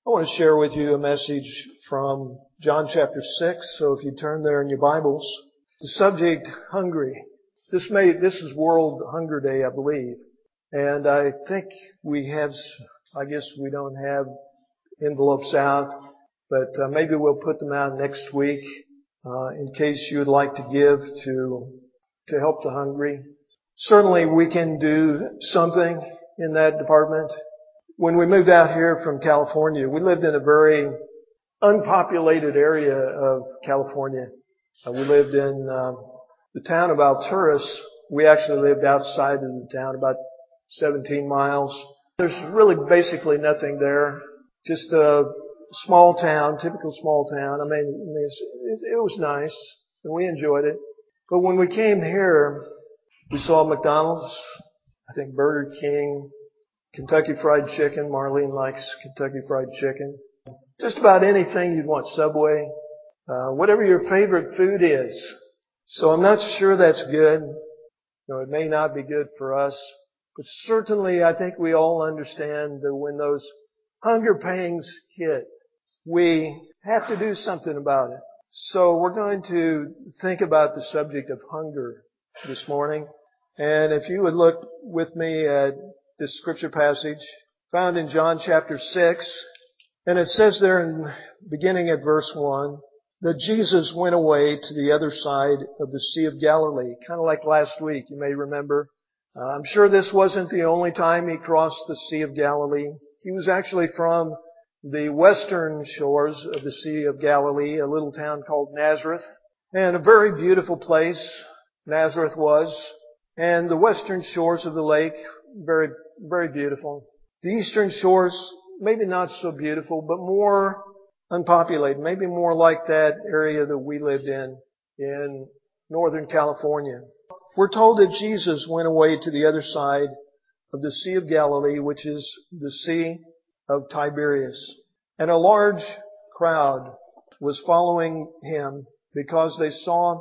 I want to share with you a message from John chapter 6. So if you turn there in your Bibles, the subject, hungry. This is World Hunger Day, I believe. And I think I guess we don't have envelopes out, but maybe we'll put them out next week, in case you would like to give to help the hungry. Certainly we can do something in that department. When we moved out here from California, we lived in a very unpopulated area of California. We lived in the town of Alturas. We actually lived outside of the town, about 17 miles. There's really basically nothing there. Just a small town, typical small town. I mean, it was nice, and we enjoyed it. But when we came here, we saw McDonald's, I think Burger King, Kentucky Fried Chicken. Marlene likes Kentucky Fried Chicken. Just about anything you'd want. Subway. Whatever your favorite food is. So I'm not sure that's good. It may not be good for us. But certainly I think we all understand that when those hunger pangs hit, we have to do something about it. So we're going to think about the subject of hunger this morning. And if you would look with me at this scripture passage found in John chapter 6, and it says there beginning at verse 1, that Jesus went away to the other side of the Sea of Galilee, kind of like last week, you may remember. I'm sure this wasn't the only time he crossed the Sea of Galilee. He was actually from the western shores of the Sea of Galilee, a little town called Nazareth, and a very beautiful place Nazareth was, and the western shores of the lake, very, very beautiful. The eastern shores, maybe not so beautiful, but more unpopulated, maybe more like that area that we lived in Northern California. We're told that Jesus went away to the other side of the Sea of Galilee, which is the Sea of Tiberias. And a large crowd was following him because they saw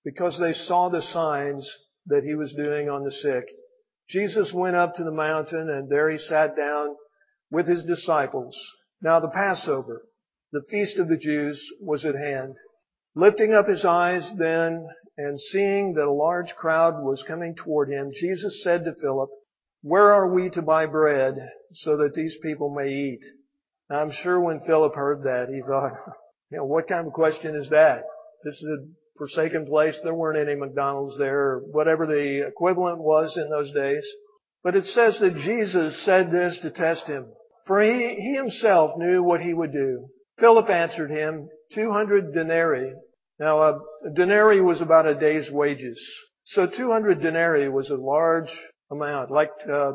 the signs that he was doing on the sick. Jesus went up to the mountain, and there he sat down with his disciples. Now the Passover, the feast of the Jews, was at hand. Lifting up his eyes then, and seeing that a large crowd was coming toward him, Jesus said to Philip, "Where are we to buy bread so that these people may eat?" Now I'm sure when Philip heard that, he thought, what kind of question is that? This is a forsaken place. There weren't any McDonald's there, or whatever the equivalent was in those days. But it says that Jesus said this to test him, for he himself knew what he would do. Philip answered him, 200 denarii. Now, a denarii was about a day's wages. So 200 denarii was a large amount, like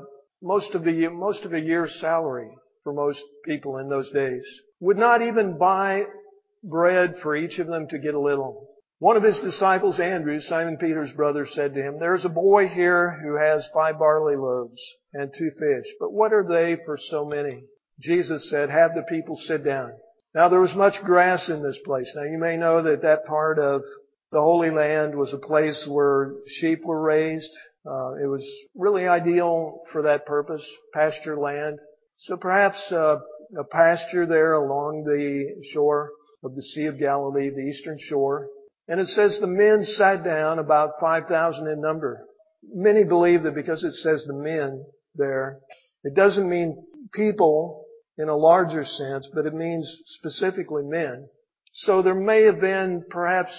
most of a year's salary for most people in those days. Would not even buy bread for each of them to get a little. One of his disciples, Andrew, Simon Peter's brother, said to him, "There's a boy here who has 5 barley loaves and 2 fish, but what are they for so many?" Jesus said, "Have the people sit down." Now there was much grass in this place. Now you may know that part of the Holy Land was a place where sheep were raised. It was really ideal for that purpose, pasture land. So perhaps a pasture there along the shore of the Sea of Galilee, the eastern shore. And it says the men sat down, about 5,000 in number. Many believe that because it says the men there, it doesn't mean people in a larger sense, but it means specifically men. So there may have been perhaps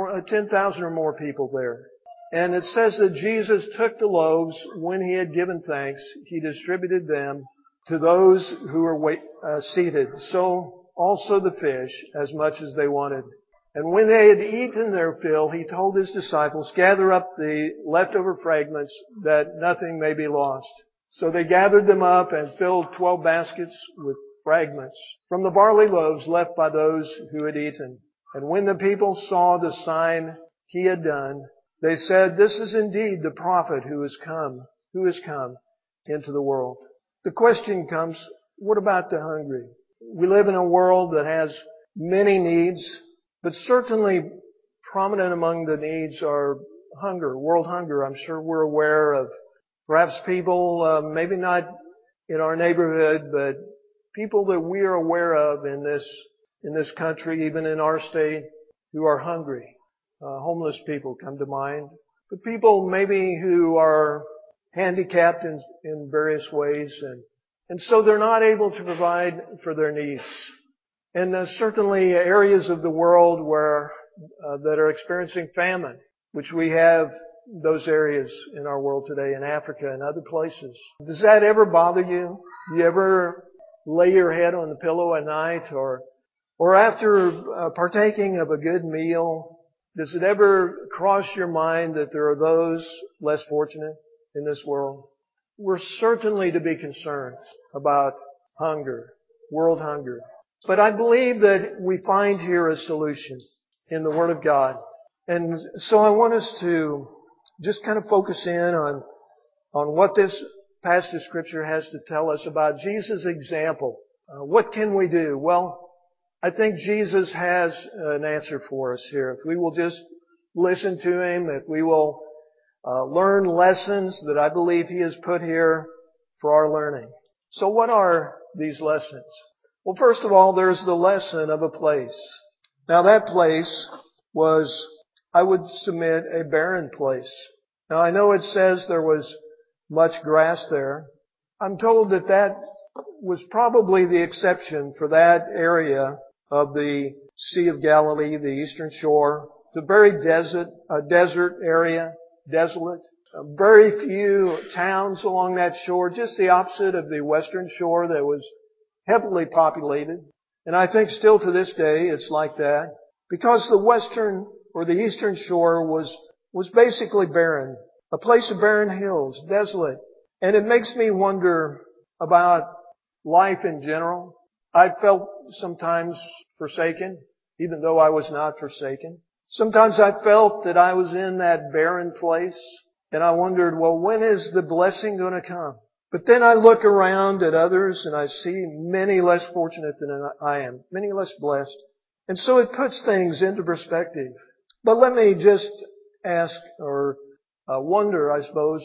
10,000 or more people there. And it says that Jesus took the loaves. When he had given thanks, he distributed them to those who were seated. So also the fish, as much as they wanted. And when they had eaten their fill, he told his disciples, "Gather up the leftover fragments that nothing may be lost." So they gathered them up and filled 12 baskets with fragments from the barley loaves left by those who had eaten. And when the people saw the sign he had done, they said, "This is indeed the prophet who has come into the world." The question comes, what about the hungry? We live in a world that has many needs, but certainly prominent among the needs are hunger, world hunger. I'm sure we're aware of perhaps people, maybe not in our neighborhood, but people that we are aware of in this country, even in our state, who are hungry. Homeless people come to mind. But people maybe who are handicapped in various ways, and so they're not able to provide for their needs. And certainly areas of the world where that are experiencing famine, which we have those areas in our world today, in Africa and other places. Does that ever bother you? Do you ever lay your head on the pillow at night, or after partaking of a good meal, does it ever cross your mind that there are those less fortunate in this world? We're certainly to be concerned about hunger, world hunger. But I believe that we find here a solution in the Word of God. And so I want us to just kind of focus in on what this passage of Scripture has to tell us about Jesus' example. What can we do? Well, I think Jesus has an answer for us here. If we will just listen to Him, if we will learn lessons that I believe He has put here for our learning. So what are these lessons? Well, first of all, there's the lesson of a place. Now that place was, I would submit, a barren place. Now I know it says there was much grass there. I'm told that that was probably the exception for that area of the Sea of Galilee, the eastern shore. It's a very desert area, desolate. Very few towns along that shore, just the opposite of the western shore that was heavily populated. And I think still to this day it's like that. Because the western or the eastern shore was basically barren. A place of barren hills, desolate. And it makes me wonder about life in general. I felt sometimes forsaken, even though I was not forsaken. Sometimes I felt that I was in that barren place, and I wondered, well, when is the blessing going to come? But then I look around at others and I see many less fortunate than I am, many less blessed. And so it puts things into perspective. But let me just ask or wonder, I suppose,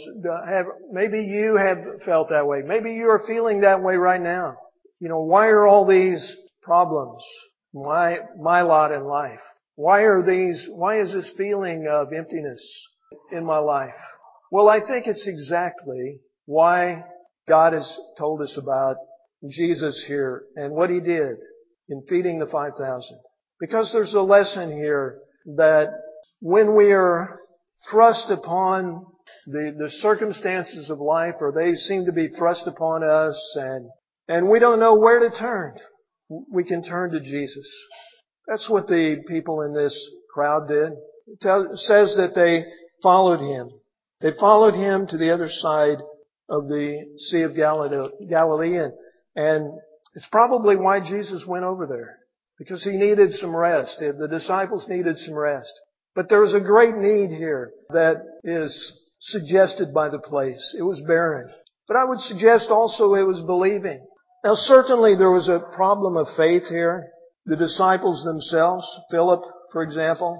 maybe you have felt that way. Maybe you are feeling that way right now. You know, why are all these problems my lot in life? Why is this feeling of emptiness in my life? Well, I think it's exactly why God has told us about Jesus here and what He did in feeding the 5,000. Because there's a lesson here that when we are thrust upon the circumstances of life, or they seem to be thrust upon us, and we don't know where to turn, we can turn to Jesus. That's what the people in this crowd did. It says that they followed Him. They followed Him to the other side of the Sea of Galilee, and it's probably why Jesus went over there. Because He needed some rest. The disciples needed some rest. But there was a great need here that is suggested by the place. It was barren. But I would suggest also it was believing. Now certainly there was a problem of faith here. The disciples themselves, Philip, for example,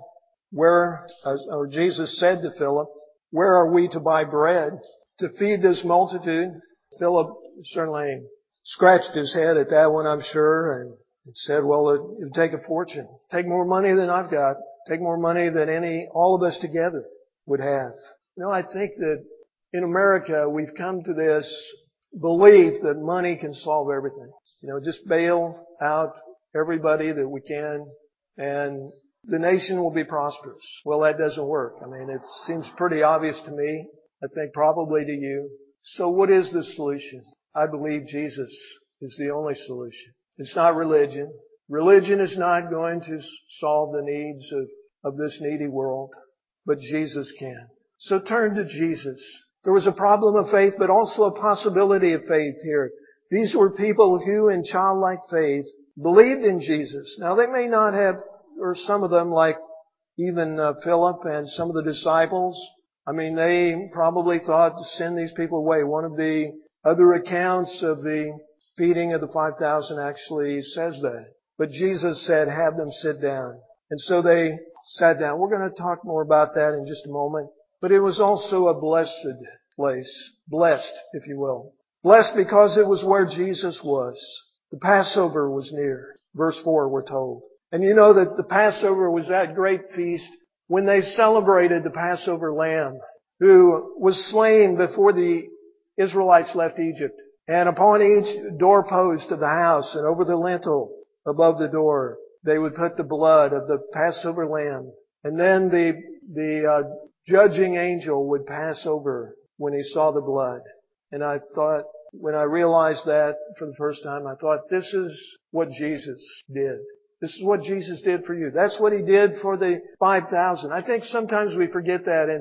or Jesus said to Philip, "Where are we to buy bread to feed this multitude?" Philip certainly scratched his head at that one, I'm sure, and said, well, it'd take a fortune. Take more money than I've got. Take more money than all of us together would have. You know, I think that in America we've come to this belief that money can solve everything. You know, just bail out everybody that we can and the nation will be prosperous. Well, that doesn't work. I mean, it seems pretty obvious to me. I think probably to you. So what is the solution? I believe Jesus is the only solution. It's not religion. Religion is not going to solve the needs of this needy world, but Jesus can. So turn to Jesus. There was a problem of faith, but also a possibility of faith here. These were people who, in childlike faith, believed in Jesus. Now, they may not have, or some of them, like even Philip and some of the disciples, I mean, they probably thought to send these people away. One of the other accounts of the feeding of the 5,000 actually says that. But Jesus said, have them sit down. And so they sat down. We're going to talk more about that in just a moment. But it was also a blessed place. Blessed, if you will. Blessed because it was where Jesus was. The Passover was near. Verse 4, we're told. And you know that the Passover was that great feast when they celebrated the Passover lamb who was slain before the Israelites left Egypt. And upon each doorpost of the house and over the lintel above the door, they would put the blood of the Passover lamb. And then the judging angel would pass over when he saw the blood. And I thought, when I realized that for the first time, I thought, this is what Jesus did. This is what Jesus did for you. That's what He did for the 5,000. I think sometimes we forget that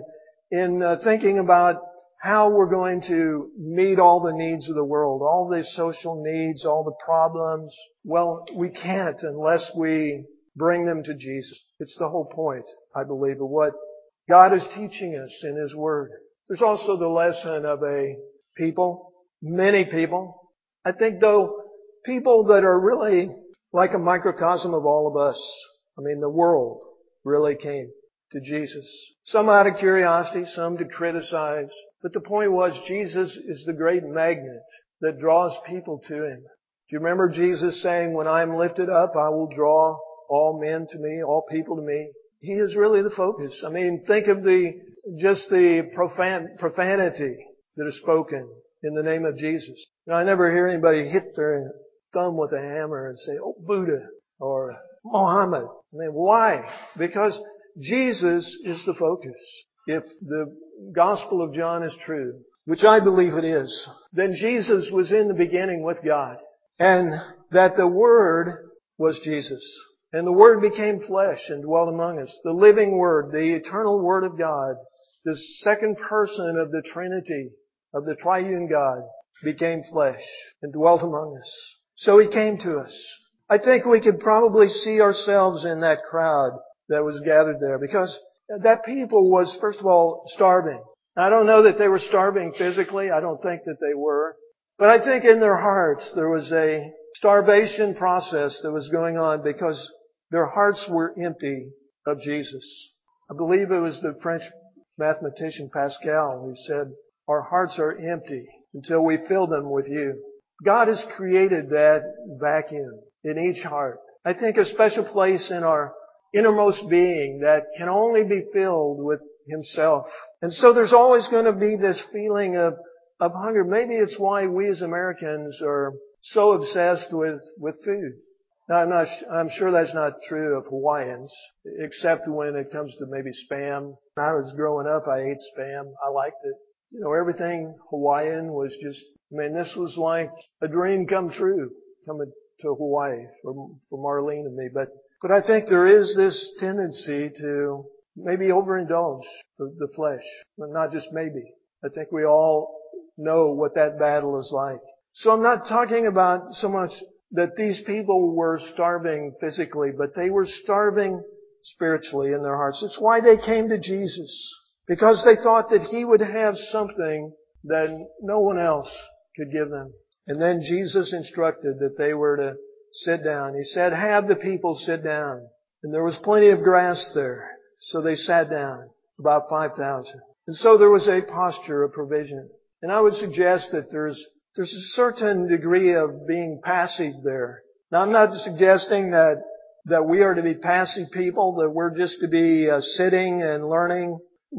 in thinking about how we're going to meet all the needs of the world, all the social needs, all the problems. Well, we can't unless we bring them to Jesus. It's the whole point, I believe, of what God is teaching us in His Word. There's also the lesson of a people, many people. I think though, people that are really like a microcosm of all of us. I mean, the world really came to Jesus. Some out of curiosity, some to criticize. But the point was, Jesus is the great magnet that draws people to Him. Do you remember Jesus saying, when I am lifted up, I will draw all men to me, all people to me? He is really the focus. I mean, think of just the profanity that is spoken in the name of Jesus. Now, I never hear anybody hit their thumb with a hammer and say, oh, Buddha or Mohammed. I mean, why? Because Jesus is the focus. If the Gospel of John is true, which I believe it is, then Jesus was in the beginning with God. And that the Word was Jesus. And the Word became flesh and dwelt among us. The living Word, the eternal Word of God, the second person of the Trinity, of the triune God, became flesh and dwelt among us. So He came to us. I think we could probably see ourselves in that crowd that was gathered there, because that people was, first of all, starving. I don't know that they were starving physically. I don't think that they were. But I think in their hearts there was a starvation process that was going on because their hearts were empty of Jesus. I believe it was the French mathematician Pascal who said, our hearts are empty until we fill them with you. God has created that vacuum in each heart. I think a special place in our innermost being that can only be filled with Himself. And so there's always going to be this feeling of hunger. Maybe it's why we as Americans are so obsessed with food. Now, I'm sure that's not true of Hawaiians, except when it comes to maybe Spam. When I was growing up, I ate Spam. I liked it. You know, everything Hawaiian was just, I mean, this was like a dream come true, coming to Hawaii for Marlene and me. But I think there is this tendency to maybe overindulge the flesh. But not just maybe. I think we all know what that battle is like. So I'm not talking about so much that these people were starving physically, but they were starving spiritually in their hearts. It's why they came to Jesus. Because they thought that He would have something that no one else could give them. And then Jesus instructed that they were to sit down. He said, have the people sit down. And there was plenty of grass there. So they sat down, about 5,000. And so there was a posture of provision. And I would suggest that there's a certain degree of being passive there. Now, I'm not suggesting that we are to be passive people, that we're just to be sitting and learning,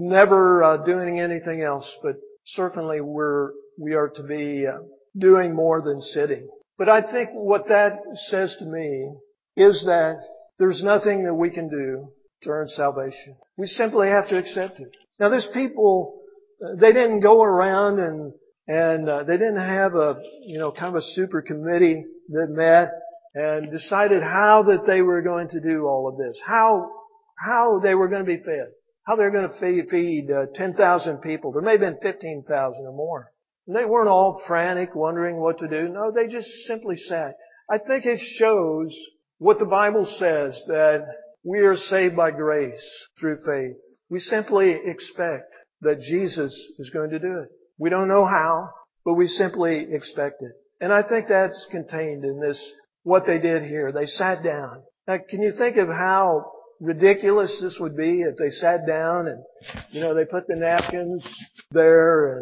never doing anything else. But certainly we are to be doing more than sitting. But I think what that says to me is that there's nothing that we can do to earn salvation. We simply have to accept it. Now, these people, they didn't go around and they didn't have kind of a super committee that met and decided how that they were going to do all of this, how they were going to be fed, how they were going to feed 10,000 people. There may have been 15,000 or more. And they weren't all frantic, wondering what to do. No, they just simply sat. I think it shows what the Bible says, that we are saved by grace through faith. We simply expect that Jesus is going to do it. We don't know how, but we simply expect it. And I think that's contained in this, what they did here. They sat down. Now, can you think of how ridiculous this would be if they sat down and, they put the napkins there and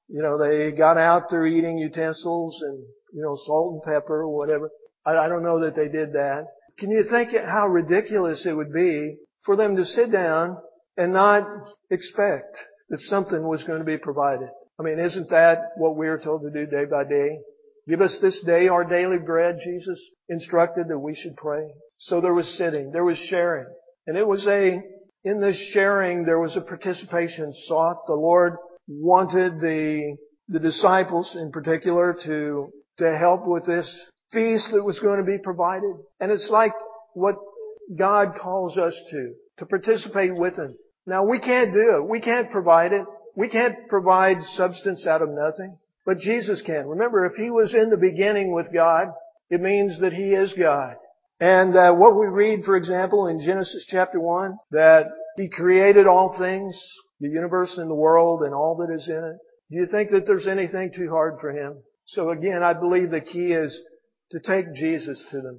They got out their eating utensils and, salt and pepper or whatever. I don't know that they did that. Can you think how ridiculous it would be for them to sit down and not expect that something was going to be provided? I mean, isn't that what we're told to do day by day? Give us this day our daily bread, Jesus instructed that we should pray. So there was sitting, there was sharing. And in this sharing, there was a participation sought. The Lord wanted the disciples in particular to help with this feast that was going to be provided. And it's like what God calls us to participate with Him. Now we can't do it. We can't provide it. We can't provide substance out of nothing. But Jesus can. Remember, if He was in the beginning with God, it means that He is God. And what we read, for example, in Genesis chapter 1, that He created all things, the universe and the world and all that is in it. Do you think that there's anything too hard for Him? So again, I believe the key is to take Jesus to them.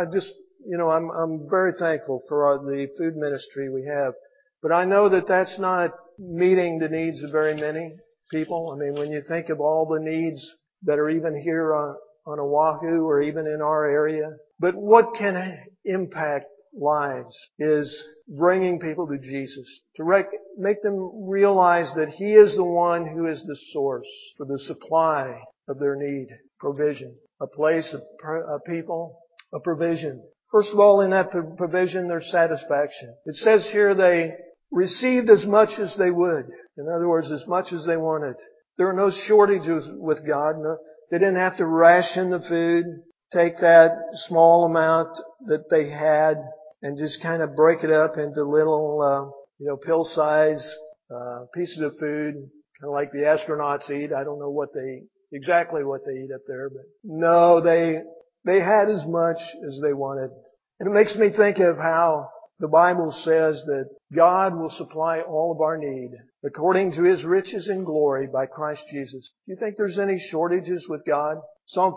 I'm very thankful for the food ministry we have. But I know that that's not meeting the needs of very many people. I mean, when you think of all the needs that are even here on Oahu or even in our area. But what can impact lives is bringing people to Jesus, to make them realize that He is the one who is the source for the supply of their need, provision, a place, a people, a provision. First of all, in that provision, there's satisfaction. It says here they received as much as they would. In other words, as much as they wanted. There are no shortages with God. No, they didn't have to ration the food, take that small amount that they had and just kind of break it up into little, pill-size pieces of food, kind of like the astronauts eat. I don't know exactly what they eat up there, but no, they had as much as they wanted. And it makes me think of how the Bible says that God will supply all of our need according to His riches in glory by Christ Jesus. Do you think there's any shortages with God? Psalm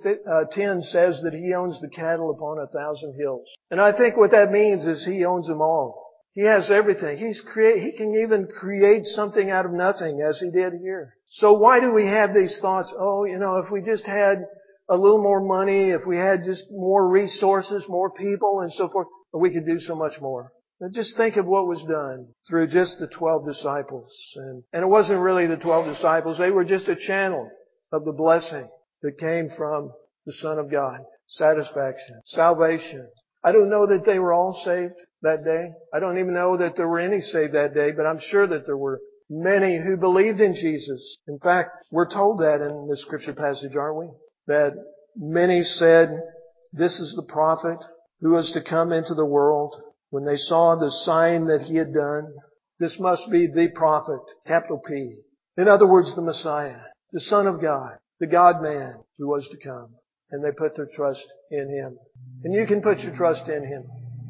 50:10 says that He owns the cattle upon 1,000 hills. And I think what that means is He owns them all. He has everything. He can even create something out of nothing as He did here. So why do we have these thoughts? If we just had a little more money, if we had just more resources, more people and so forth, we could do so much more. Now just think of what was done through just the 12 disciples. And it wasn't really the 12 disciples. They were just a channel of the blessing that came from the Son of God. Satisfaction. Salvation. I don't know that they were all saved that day. I don't even know that there were any saved that day, but I'm sure that there were many who believed in Jesus. In fact, we're told that in the scripture passage, aren't we? That many said, "This is the prophet who was to come into the world." When they saw the sign that He had done, this must be the prophet, capital P. In other words, the Messiah, the Son of God, the God-man who was to come. And they put their trust in Him. And you can put your trust in Him.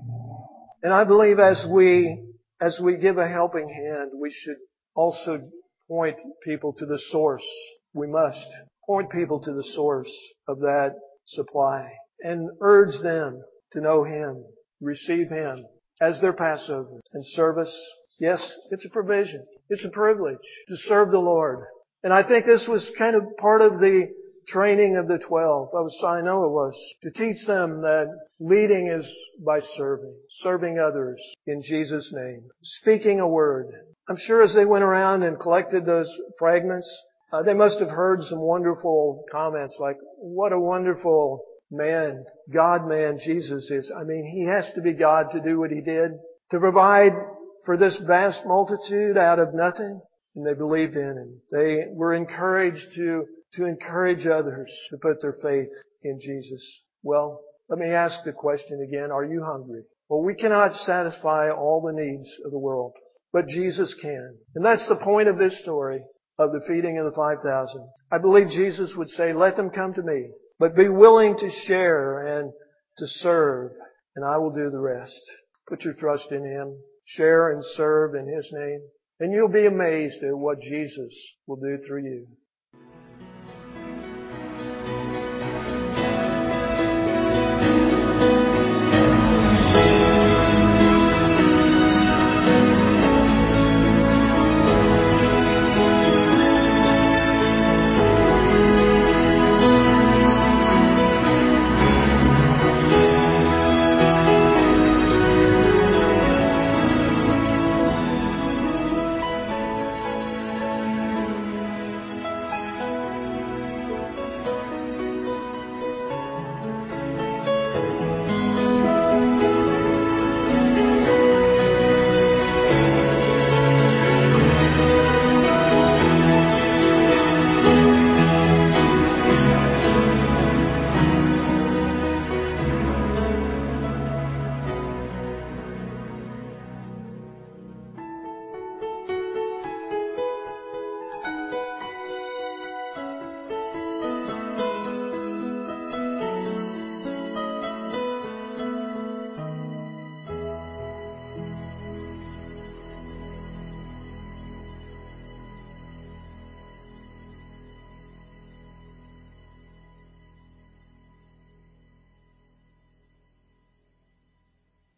And I believe as we give a helping hand, we should also point people to the source. We must point people to the source of that supply and urge them to know Him, receive Him as their Passover and service. Yes, it's a provision. It's a privilege to serve the Lord. And I think this was kind of part of the training of the 12. I know it was. To teach them that leading is by serving others in Jesus' name, speaking a word. I'm sure as they went around and collected those fragments, they must have heard some wonderful comments like, what a wonderful man, God-man Jesus is. I mean, He has to be God to do what He did, to provide for this vast multitude out of nothing. And they believed in Him. They were encouraged to encourage others to put their faith in Jesus. Well, let me ask the question again. Are you hungry? Well, we cannot satisfy all the needs of the world, but Jesus can. And that's the point of this story of the feeding of the 5,000. I believe Jesus would say, let them come to me, but be willing to share and to serve, and I will do the rest. Put your trust in Him. Share and serve in His name. And you'll be amazed at what Jesus will do through you.